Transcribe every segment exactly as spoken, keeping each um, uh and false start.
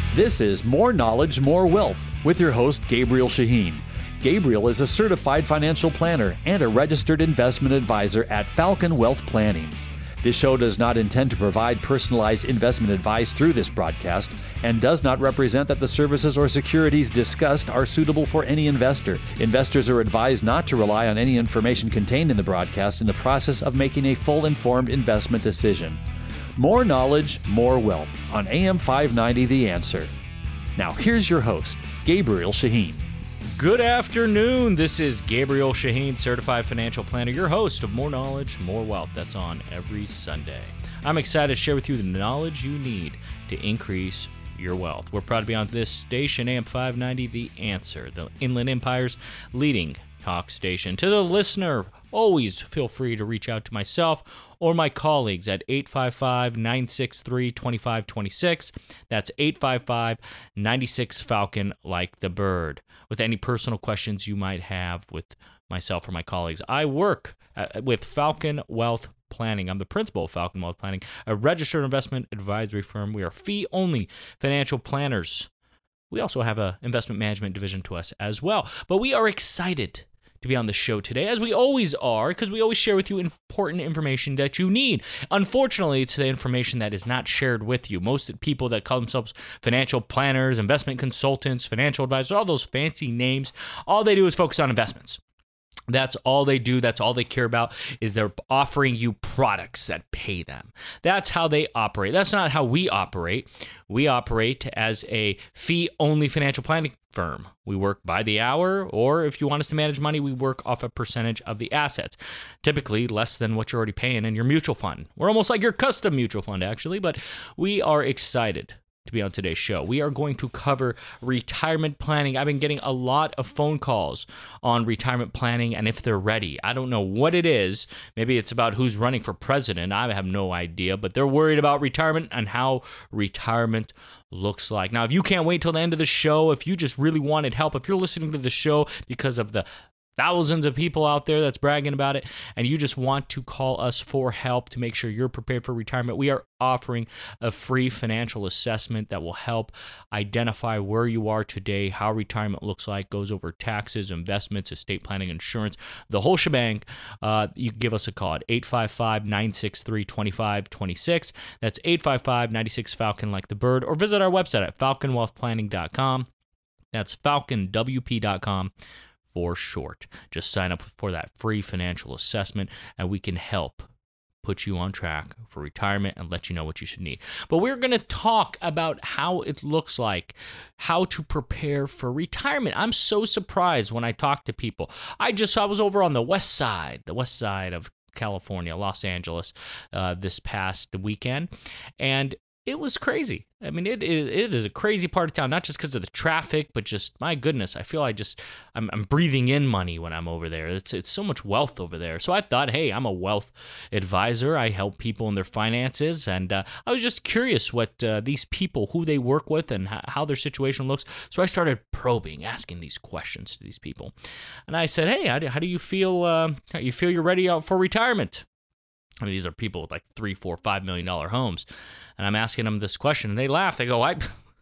This is More Knowledge, More Wealth with your host, Gabriel Shaheen. Gabriel is a certified financial planner and a registered investment advisor at Falcon Wealth Planning. This show does not intend to provide personalized investment advice through this broadcast and does not represent that the services or securities discussed are suitable for any investor. Investors are advised not to rely on any information contained in the broadcast in the process of making a full informed investment decision. More knowledge, more wealth on A M five ninety The Answer. Now here's your host, Gabriel Shaheen. Good afternoon. This is Gabriel Shaheen, Certified Financial Planner, your host of More Knowledge, More Wealth. That's on every Sunday. I'm excited to share with you the knowledge you need to increase your wealth. We're proud to be on this station, A M five ninety The Answer, the Inland Empire's leading talk station. To the listener, always feel free to reach out to myself or my colleagues at eight five five, nine six three, two five two six. That's eight five five, nine six Falcon like the bird. With any personal questions you might have with myself or my colleagues. I work at, with Falcon Wealth Planning. I'm the principal of Falcon Wealth Planning, a registered investment advisory firm. We are fee-only financial planners. We also have an investment management division to us as well. But we are excited to be on the show today, as we always are, because we always share with you important information that you need. Unfortunately, it's the information that is not shared with you. Most people that call themselves financial planners, investment consultants, financial advisors, all those fancy names, all they do is focus on investments. That's all they do. That's all they care about is they're offering you products that pay them. That's how they operate. That's not how we operate. We operate as a fee-only financial planning firm. We work by the hour, or if you want us to manage money, we work off a percentage of the assets, typically less than what you're already paying in your mutual fund. We're almost like your custom mutual fund, actually, but we are excited to be on today's show. We are going to cover retirement planning. I've been getting a lot of phone calls on retirement planning and if they're ready. I don't know what it is. Maybe it's about who's running for president. I have no idea, but they're worried about retirement and how retirement looks like. Now, if you can't wait till the end of the show, if you just really wanted help, if you're listening to the show because of the thousands of people out there that's bragging about it, and you just want to call us for help to make sure you're prepared for retirement, we are offering a free financial assessment that will help identify where you are today, how retirement looks like, goes over taxes, investments, estate planning, insurance, the whole shebang. Uh, you give us a call at eight five five, nine six three, two five two six. That's eight five five, nine six Falcon like the bird, or visit our website at falcon wealth planning dot com. That's falcon w p dot com. For short. Just sign up for that free financial assessment and we can help put you on track for retirement and let you know what you should need. But we're going to talk about how it looks like, how to prepare for retirement. I'm so surprised when I talk to people. I just, I was over on the west side, the west side of California, Los Angeles, uh, this past weekend, and it was crazy. I mean, it is it is a crazy part of town, not just because of the traffic, but just, my goodness, I feel I just, I'm, I'm breathing in money when I'm over there. It's it's so much wealth over there. So I thought, hey, I'm a wealth advisor. I help people in their finances. And uh, I was just curious what uh, these people, who they work with and h- how their situation looks. So I started probing, asking these questions to these people. And I said, hey, how do, how do you feel, uh, how you feel you're ready out for retirement? I mean, these are people with like three, four, five million dollar homes, and I'm asking them this question, and they laugh. They go, "I,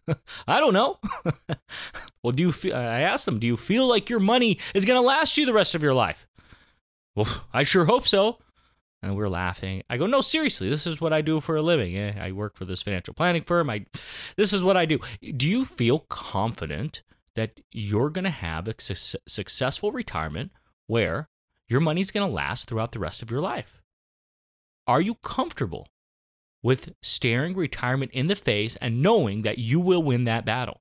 I don't know." Well, do you? Feel, I asked them, "Do you feel like your money is going to last you the rest of your life?" Well, I sure hope so. And we're laughing. I go, "No, seriously, this is what I do for a living. I work for this financial planning firm. I, this is what I do. Do you feel confident that you're going to have a su- successful retirement where your money's going to last throughout the rest of your life? Are you comfortable with staring retirement in the face and knowing that you will win that battle?"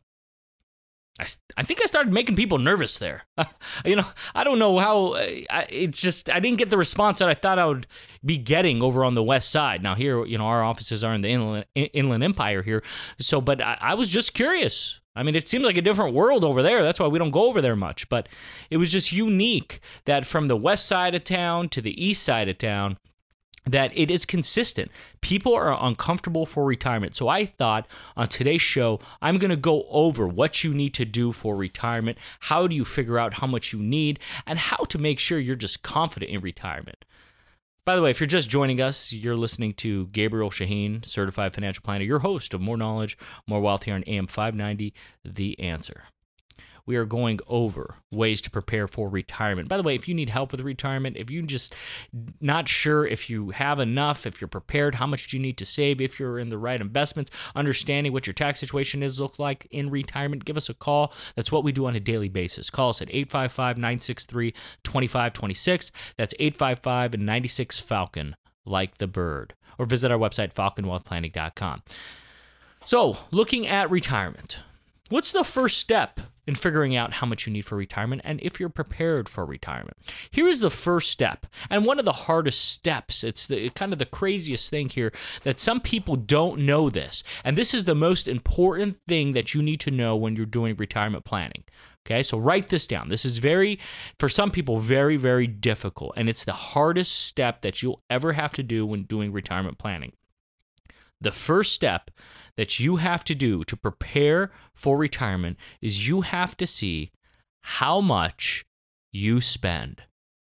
I, I think I started making people nervous there. you know, I don't know how, I, it's just, I didn't get the response that I thought I would be getting over on the west side. Now here, you know, our offices are in the Inland, Inland Empire here. So, but I, I was just curious. I mean, it seems like a different world over there. That's why we don't go over there much. But it was just unique that from the west side of town to the east side of town, that it is consistent. People are uncomfortable for retirement. So I thought on today's show, I'm going to go over what you need to do for retirement. How do you figure out how much you need and how to make sure you're just confident in retirement? By the way, if you're just joining us, you're listening to Gabriel Shaheen, Certified Financial Planner, your host of More Knowledge, More Wealth here on A M five ninety, The Answer. We are going over ways to prepare for retirement. By the way, if you need help with retirement, if you're just not sure if you have enough, if you're prepared, how much do you need to save, if you're in the right investments, understanding what your tax situation is look like in retirement, give us a call. That's what we do on a daily basis. Call us at eight five five, nine six three, two five two six. That's eight five five, nine six, Falcon, like the bird. Or visit our website, falcon wealth planning dot com. So, looking at retirement, what's the first step in figuring out how much you need for retirement and if you're prepared for retirement? Here is the first step, and one of the hardest steps. It's the kind of the craziest thing here that some people don't know this, and this is the most important thing that you need to know when you're doing retirement planning. Okay, so write this down. This is very, for some people, very, very difficult, and it's the hardest step that you'll ever have to do when doing retirement planning. The first step that you have to do to prepare for retirement is you have to see how much you spend.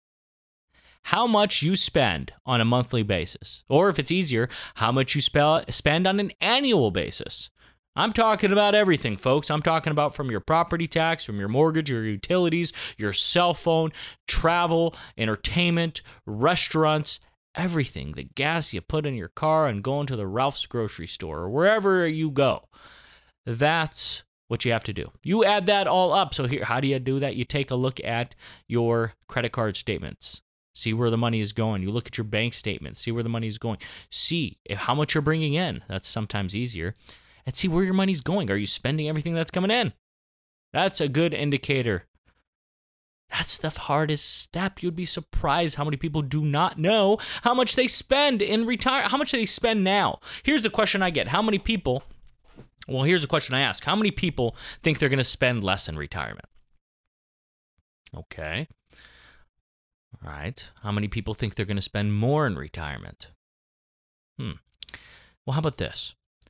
How much you spend on a monthly basis. Or if it's easier, how much you spe- spend on an annual basis. I'm talking about everything, folks. I'm talking about from your property tax, from your mortgage, your utilities, your cell phone, travel, entertainment, restaurants, everything, the gas you put in your car and going to the Ralph's grocery store or wherever you go. That's what you have to do. You add that all up. So here, how do you do that? You take a look at your credit card statements. See where the money is going. You look at your bank statements. See where the money is going. See if, how much you're bringing in. That's sometimes easier. And see where your money's going. Are you spending everything that's coming in? That's a good indicator. That's the hardest step. You'd be surprised how many people do not know how much they spend in retire. How much do they spend now? Here's the question I get. How many people, well, here's the question I ask. How many people think they're going to spend less in retirement? Okay. All right. How many people think they're going to spend more in retirement? Hmm. Well, how about this?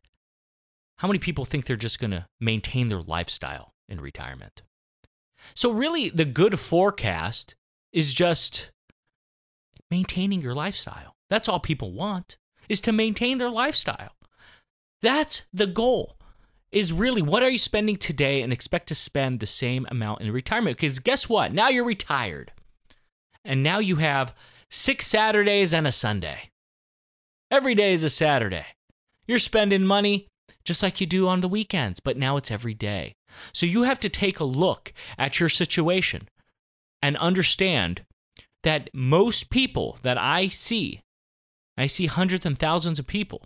How many people think they're just going to maintain their lifestyle in retirement? So really, the good forecast is just maintaining your lifestyle. That's all people want, is to maintain their lifestyle. That's the goal, is really what are you spending today and expect to spend the same amount in retirement? Because guess what? Now you're retired. And now you have six Saturdays and a Sunday. Every day is a Saturday. You're spending money just like you do on the weekends, but now it's every day. So you have to take a look at your situation and understand that most people that I see, I see hundreds and thousands of people,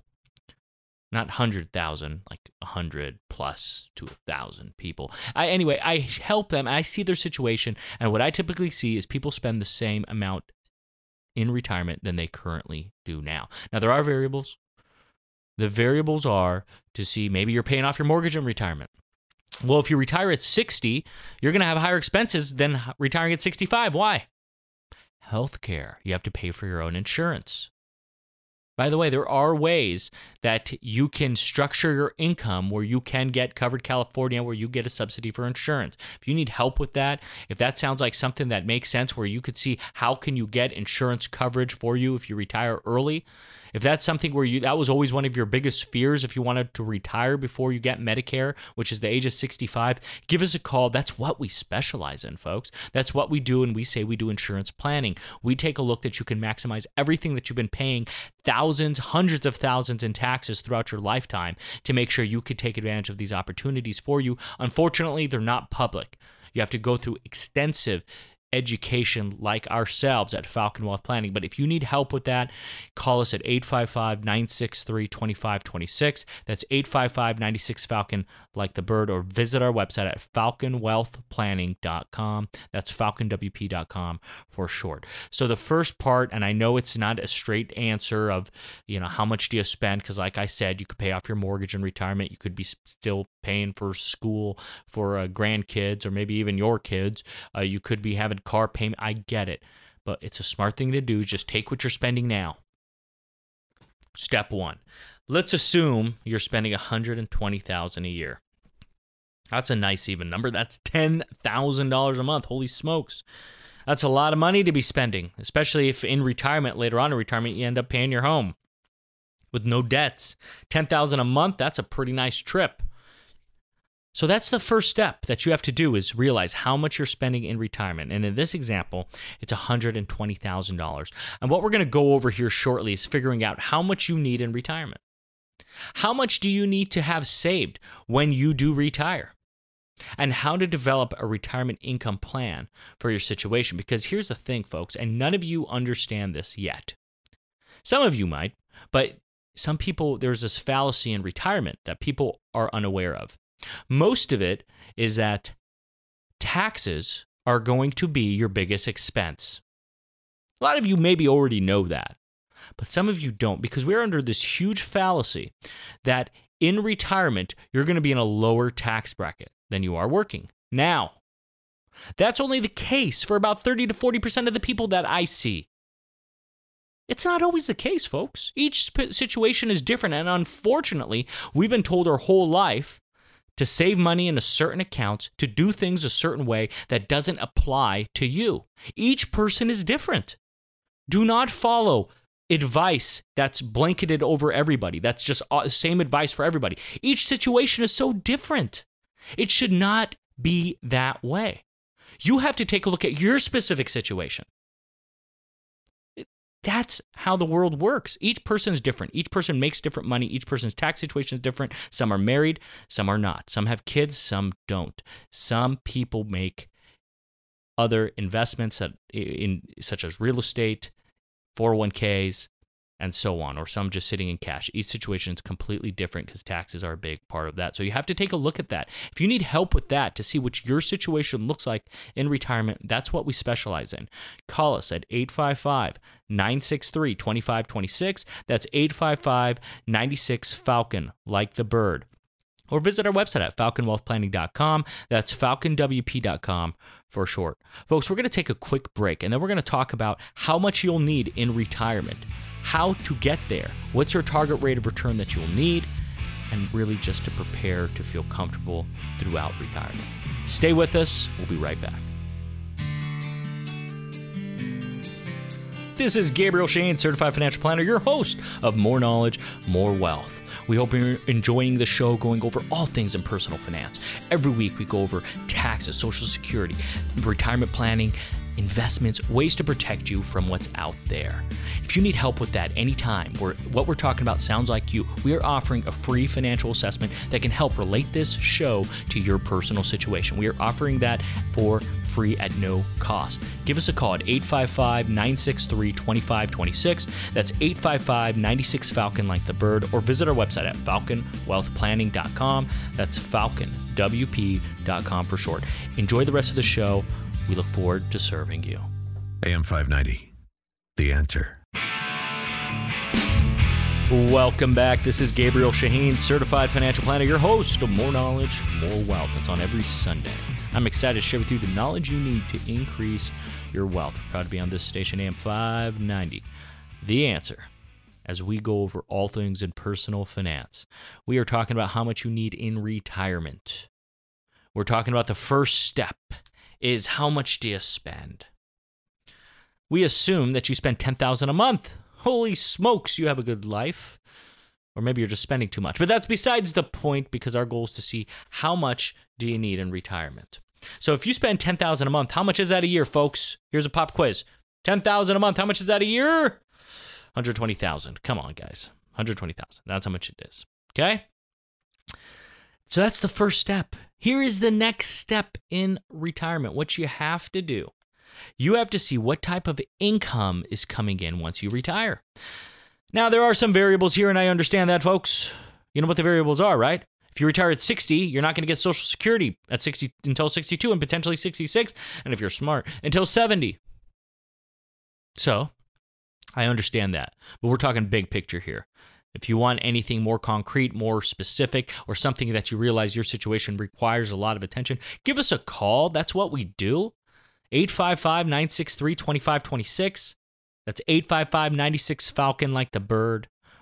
not one hundred thousand, like one hundred plus to one thousand people. I, anyway, I help them. I see their situation, and what I typically see is people spend the same amount in retirement than they currently do now. Now, there are variables. The variables are to see maybe you're paying off your mortgage in retirement. Well, if you retire at sixty, you're going to have higher expenses than retiring at sixty-five. Why? Healthcare. You have to pay for your own insurance. By the way, there are ways that you can structure your income where you can get Covered California, where you get a subsidy for insurance. If you need help with that, if that sounds like something that makes sense where you could see how can you get insurance coverage for you if you retire early, if that's something where you, that was always one of your biggest fears if you wanted to retire before you get Medicare, which is the age of sixty-five, give us a call. That's what we specialize in, folks. That's what we do, and we say we do insurance planning. We take a look that you can maximize everything that you've been paying thousands, hundreds of thousands in taxes throughout your lifetime to make sure you could take advantage of these opportunities for you. Unfortunately, they're not public. You have to go through extensive education like ourselves at Falcon Wealth Planning. But if you need help with that, call us at eight five five, nine six three, two five two six. That's eight five five, nine six, Falcon, like the bird, or visit our website at falcon wealth planning dot com. That's falcon w p dot com for short. So the first part, and I know it's not a straight answer of, you know, how much do you spend? Because like I said, you could pay off your mortgage in retirement. You could be still paying for school for uh, grandkids or maybe even your kids. Uh, you could be having car payment. I get it, but it's a smart thing to do. Just take what you're spending now. Step one. Let's assume you're spending one hundred twenty thousand dollars a year. That's a nice even number. That's ten thousand dollars a month. Holy smokes. That's a lot of money to be spending, especially if in retirement, later on in retirement, you end up paying your home with no debts. ten thousand dollars a month, that's a pretty nice trip. So that's the first step that you have to do, is realize how much you're spending in retirement. And in this example, it's one hundred twenty thousand dollars. And what we're going to go over here shortly is figuring out how much you need in retirement. How much do you need to have saved when you do retire? And how to develop a retirement income plan for your situation. Because here's the thing, folks, and none of you understand this yet. Some of you might, but some people, there's this fallacy in retirement that people are unaware of. Most of it is that taxes are going to be your biggest expense. A lot of you maybe already know that, but some of you don't, because we're under this huge fallacy that in retirement, you're going to be in a lower tax bracket than you are working. Now, that's only the case for about thirty to forty percent of the people that I see. It's not always the case, folks. Each situation is different, and unfortunately, we've been told our whole life to save money in a certain account, to do things a certain way that doesn't apply to you. Each person is different. Do not follow advice that's blanketed over everybody. That's just the same advice for everybody. Each situation is so different. It should not be that way. You have to take a look at your specific situation. That's how the world works. Each person is different. Each person makes different money. Each person's tax situation is different. Some are married, some are not. Some have kids, some don't. Some people make other investments that in such as real estate, four oh one k's, and so on, or some just sitting in cash. Each situation is completely different because taxes are a big part of that. So you have to take a look at that. If you need help with that to see what your situation looks like in retirement, that's what we specialize in. Call us at eight five five, nine six three, two five two six. That's eight five five, nine six, Falcon, like the bird. Or visit our website at falcon wealth planning dot com. That's falcon w p dot com for short. Folks, we're going to take a quick break, and then we're going to talk about how much you'll need in retirement, how to get there, what's your target rate of return that you'll need, and really just to prepare to feel comfortable throughout retirement. Stay with us. We'll be right back. This is Gabriel Shaheen, Certified Financial Planner, your host of More Knowledge, More Wealth. We hope you're enjoying the show, going over all things in personal finance. Every week we go over taxes, Social Security, retirement planning, investments, ways to protect you from what's out there. If you need help with that anytime, or what we're talking about sounds like you, we are offering a free financial assessment that can help relate this show to your personal situation. We are offering that for free at no cost. Give us a call at eight five five, nine six three, two five two six. That's eight five five, nine six, Falcon, like the bird, or visit our website at falcon wealth planning dot com. That's falcon w p dot com for short. Enjoy the rest of the show. We look forward to serving you. A M five ninety, The Answer. Welcome back. This is Gabriel Shaheen, Certified Financial Planner, your host of More Knowledge, More Wealth. It's on every Sunday. I'm excited to share with you the knowledge you need to increase your wealth. Proud to be on this station, A M five ninety, The Answer. As we go over all things in personal finance, we are talking about how much you need in retirement. We're talking about the first step is how much do you spend? We assume that you spend ten thousand dollars a month. Holy smokes, you have a good life. Or maybe you're just spending too much. But that's besides the point, because our goal is to see how much do you need in retirement. So if you spend ten thousand dollars a month, how much is that a year, folks? Here's a pop quiz. ten thousand dollars a month, how much is that a year? one hundred twenty thousand dollars. Come on, guys. one hundred twenty thousand dollars. That's how much it is. Okay? So that's the first step. Here is the next step in retirement. What you have to do. You have to see what type of income is coming in once you retire. Now, there are some variables here, and I understand that, folks. You know what the variables are, right? If you retire at sixty, you're not going to get Social Security at sixty until sixty-two and potentially sixty-six, and if you're smart, until seventy. So, I understand that, but we're talking big picture here. If you want anything more concrete, more specific, or something that you realize your situation requires a lot of attention, give us a call. That's what we do. eight five five, nine six three, two five two six. That's eight five five, nine six, Falcon, like the bird.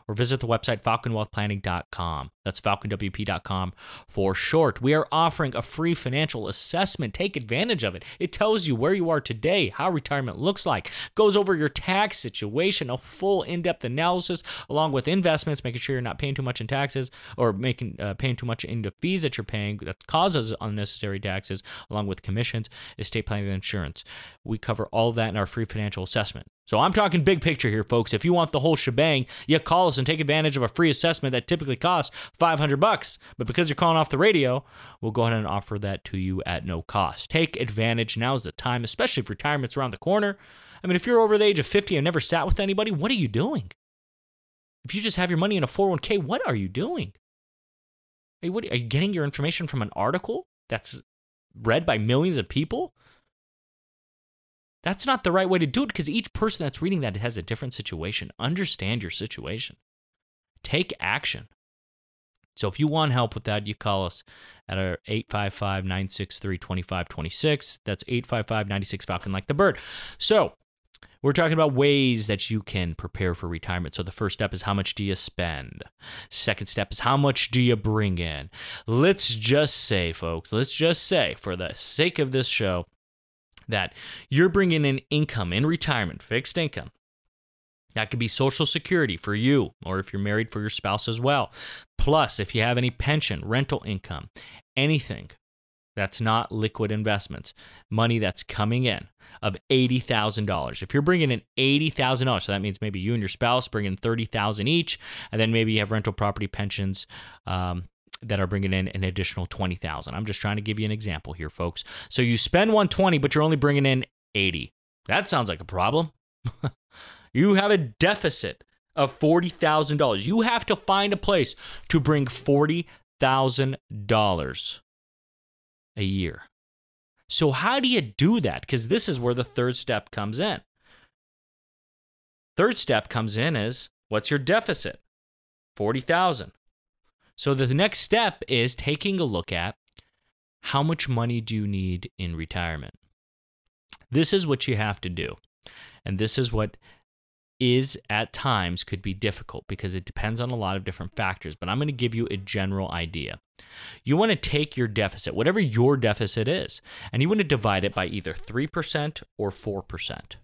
or visit the website falcon wealth planning dot com. That's falcon w p dot com for short. We are offering a free financial assessment. Take advantage of it. It tells you where you are today, how retirement looks like, goes over your tax situation, a full in-depth analysis along with investments, making sure you're not paying too much in taxes or making uh, paying too much into fees that you're paying that causes unnecessary taxes, along with commissions, estate planning, and insurance. We cover all of that in our free financial assessment. So I'm talking big picture here, folks. If you want the whole shebang, you call us and take advantage of a free assessment that typically costs five hundred bucks. But because you're calling off the radio, we'll go ahead and offer that to you at no cost. Take advantage. Now's the time, especially if retirement's around the corner. I mean, if you're over the age of fifty and never sat with anybody, what are you doing? If you just have your money in a four oh one k, what are you doing? Are you, what, are you getting your information from an article that's read by millions of people? That's not the right way to do it, because each person that's reading that has a different situation. Understand your situation. Take action. So if you want help with that, you call us at our eight five five, nine six three, two five two six. That's eight five five, nine six Falcon like the bird. So we're talking about ways that you can prepare for retirement. So the first step is, how much do you spend? Second step is, how much do you bring in? Let's just say, folks, let's just say, for the sake of this show, that you're bringing in income in retirement, fixed income. That could be Social Security for you, or if you're married, for your spouse as well. Plus, if you have any pension, rental income, anything that's not liquid investments, money that's coming in of eighty thousand dollars. If you're bringing in eighty thousand dollars, so that means maybe you and your spouse bring in thirty thousand dollars each, and then maybe you have rental property pensions, um, that are bringing in an additional twenty thousand dollars. I'm just trying to give you an example here, folks. So you spend one hundred twenty thousand dollars, but you're only bringing in eighty thousand dollars. That sounds like a problem. You have a deficit of forty thousand dollars. You have to find a place to bring forty thousand dollars a year. So how do you do that? Because this is where the third step comes in. Third step comes in is, what's your deficit? forty thousand dollars. So the next step is taking a look at, how much money do you need in retirement? This is what you have to do. And this is what is at times could be difficult, because it depends on a lot of different factors. But I'm going to give you a general idea. You want to take your deficit, whatever your deficit is, and you want to divide it by either three percent or four percent.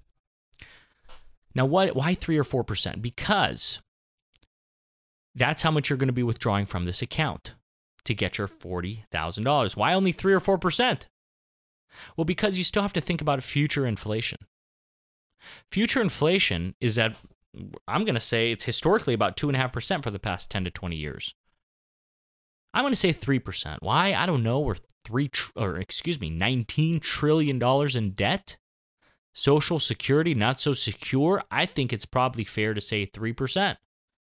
Now, what? Why three or four percent? Because that's how much you're going to be withdrawing from this account to get your forty thousand dollars. Why only three or four percent? Well, because you still have to think about future inflation. Future inflation is at, I'm going to say it's historically about two point five percent for the past ten to twenty years. I'm going to say three percent. Why? I don't know. We're three, tr- or excuse me, nineteen trillion dollars in debt. Social Security, not so secure. I think it's probably fair to say three percent.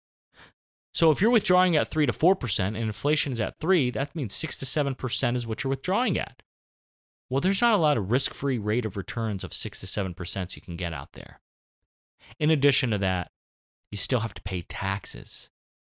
So if you're withdrawing at three to four percent and inflation is at three, that means six to seven percent is what you're withdrawing at. Well, there's not a lot of risk-free rate of returns of six to seven percent you can get out there. In addition to that, you still have to pay taxes.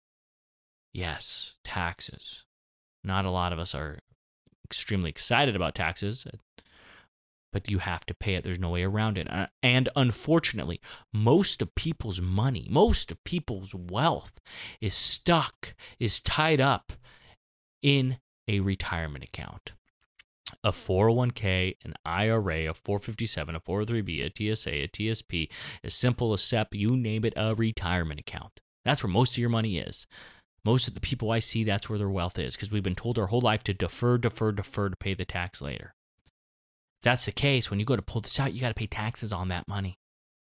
Yes, taxes. Not a lot of us are extremely excited about taxes, but you have to pay it. There's no way around it. And unfortunately, most of people's money, most of people's wealth is stuck, is tied up in a retirement account. A four oh one k, an I R A, a four fifty-seven, a four oh three b, a T S A, a T S P, as simple as S E P, you name it, a retirement account. That's where most of your money is. Most of the people I see, that's where their wealth is, because we've been told our whole life to defer, defer, defer to pay the tax later. If that's the case, when you go to pull this out, you got to pay taxes on that money.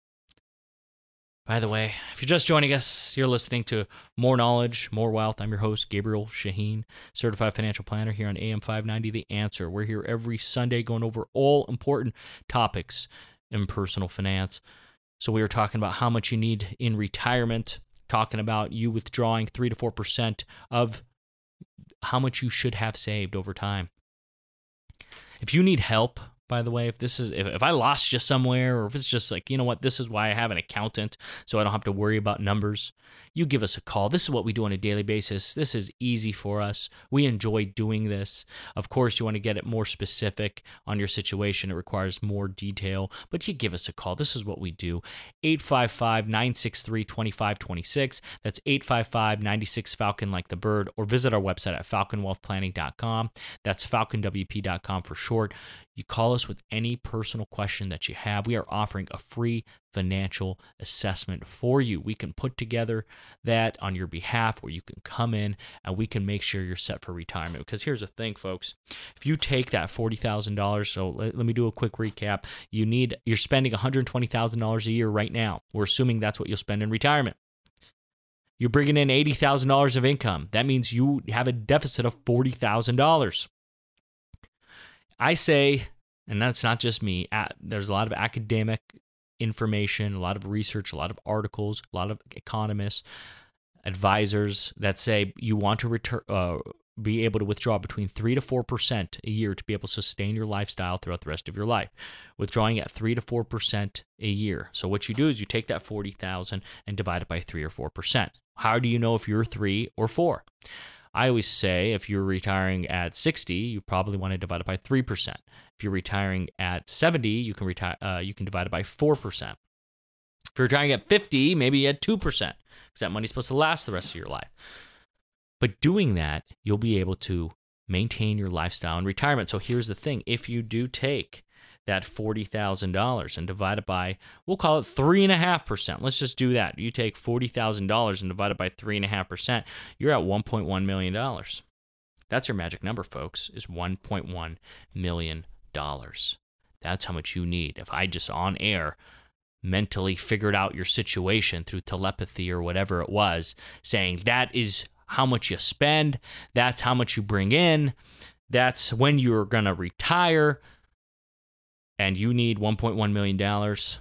By the way, if you're just joining us, you're listening to More Knowledge, More Wealth. I'm your host, Gabriel Shaheen, Certified Financial Planner here on A M five ninety, The Answer. We're here every Sunday going over all important topics in personal finance. So we were talking about how much you need in retirement, talking about you withdrawing three to four percent of how much you should have saved over time. If you need help, by the way. If this is if, if I lost you somewhere, or if it's just like, you know what, this is why I have an accountant, so I don't have to worry about numbers, you give us a call. This is what we do on a daily basis. This is easy for us. We enjoy doing this. Of course, you want to get it more specific on your situation. It requires more detail, but you give us a call. This is what we do. eight five five, nine six three, two five two six. That's eight five five, nine six Falcon like the bird, or visit our website at falcon wealth planning dot com. That's falcon w p dot com for short. You call us with any personal question that you have. We are offering a free financial assessment for you. We can put together that on your behalf, where you can come in and we can make sure you're set for retirement. Because here's the thing, folks. If you take that forty thousand dollars, so let, let me do a quick recap. You need, you're spending one hundred twenty thousand dollars a year right now. We're assuming that's what you'll spend in retirement. You're bringing in eighty thousand dollars of income. That means you have a deficit of forty thousand dollars. I say, and that's not just me, there's a lot of academic information, a lot of research, a lot of articles, a lot of economists, advisors that say you want to return, uh, be able to withdraw between three to four percent a year to be able to sustain your lifestyle throughout the rest of your life. Withdrawing at three to four percent a year. So what you do is you take that forty thousand and divide it by three or four percent. How do you know if you're three or four? I always say if you're retiring at sixty, you probably want to divide it by three percent. If you're retiring at seventy, you can retire. Uh, you can divide it by four percent. If you're retiring at fifty, maybe at two percent, because that money's supposed to last the rest of your life. But doing that, you'll be able to maintain your lifestyle in retirement. So here's the thing. If you do take that forty thousand dollars and divide it by, we'll call it three point five percent. Let's just do that. You take forty thousand dollars and divide it by three point five percent, you're at one point one million dollars. That's your magic number, folks, is one point one million dollars. That's how much you need. If I just on air mentally figured out your situation through telepathy or whatever it was, saying that is how much you spend, that's how much you bring in, that's when you're going to retire, and you need one point one million dollars,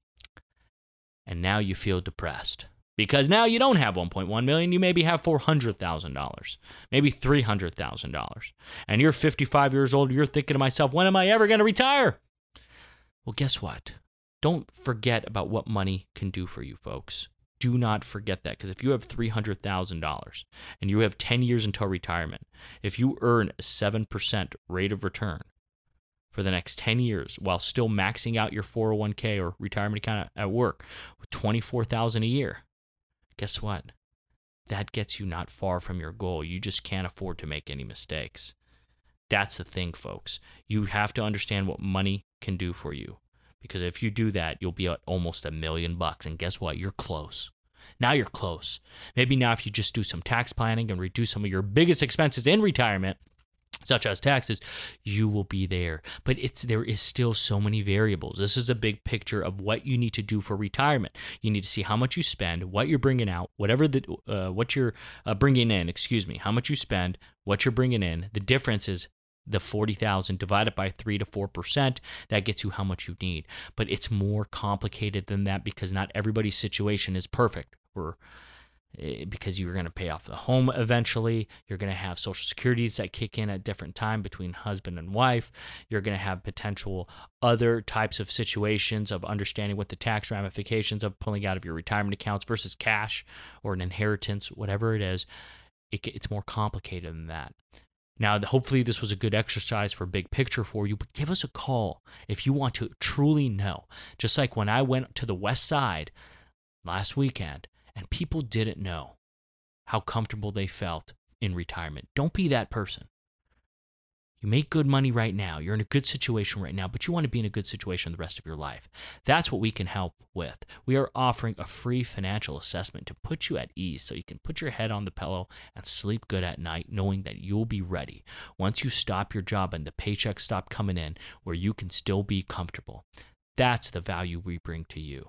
and now you feel depressed. Because now you don't have one point one million dollars, you maybe have four hundred thousand dollars, maybe three hundred thousand dollars. And you're fifty-five years old, you're thinking to myself, when am I ever going to retire? Well, guess what? Don't forget about what money can do for you, folks. Do not forget that, because if you have three hundred thousand dollars and you have ten years until retirement, if you earn a seven percent rate of return for the next ten years while still maxing out your four oh one k or retirement account at work with twenty-four thousand dollars a year, guess what? That gets you not far from your goal. You just can't afford to make any mistakes. That's the thing, folks. You have to understand what money can do for you. Because if you do that, you'll be at almost a million bucks. And guess what? You're close. Now you're close. Maybe now if you just do some tax planning and reduce some of your biggest expenses in retirement, such as taxes, you will be there. But it's there is still so many variables. This is a big picture of what you need to do for retirement. You need to see how much you spend, what you're bringing out, whatever the uh, what you're uh, bringing in. Excuse me, how much you spend, what you're bringing in. The difference is the forty thousand divided by three to four percent. That gets you how much you need. But it's more complicated than that because not everybody's situation is perfect. Or because you're going to pay off the home eventually. You're going to have Social Securities that kick in at different time between husband and wife. You're going to have potential other types of situations of understanding what the tax ramifications of pulling out of your retirement accounts versus cash or an inheritance, whatever it is. It, it's more complicated than that. Now, hopefully this was a good exercise for big picture for you, but give us a call if you want to truly know. Just like when I went to the West Side last weekend, and people didn't know how comfortable they felt in retirement. Don't be that person. You make good money right now. You're in a good situation right now, but you want to be in a good situation the rest of your life. That's what we can help with. We are offering a free financial assessment to put you at ease so you can put your head on the pillow and sleep good at night knowing that you'll be ready once you stop your job and the paychecks stop coming in where you can still be comfortable. That's the value we bring to you.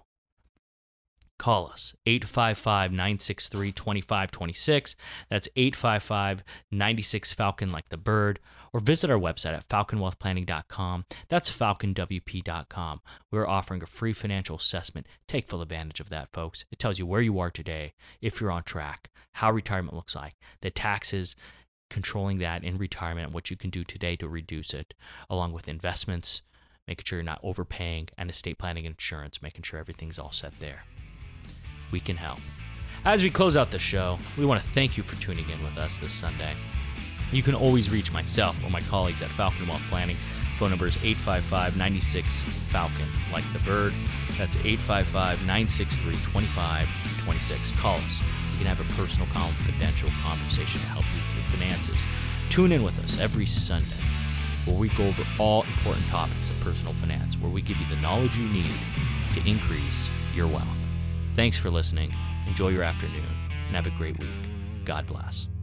Call us, eight five five, nine six three, two five two six. That's eight five five, nine six Falcon like the bird. Or visit our website at falcon wealth planning dot com. That's falcon w p dot com. We're offering a free financial assessment. Take full advantage of that, folks. It tells you where you are today, if you're on track, how retirement looks like, the taxes, controlling that in retirement, and what you can do today to reduce it, along with investments, making sure you're not overpaying, and estate planning and insurance, making sure everything's all set there. We can help. As we close out the show, we want to thank you for tuning in with us this Sunday. You can always reach myself or my colleagues at Falcon Wealth Planning. Phone number is eight five five, nine six, Falcon, like the bird. That's eight five five, nine six three, two five two six. Call us. We can have a personal, confidential conversation to help you with your finances. Tune in with us every Sunday, where we go over all important topics of personal finance, where we give you the knowledge you need to increase your wealth. Thanks for listening. Enjoy your afternoon, and have a great week. God bless.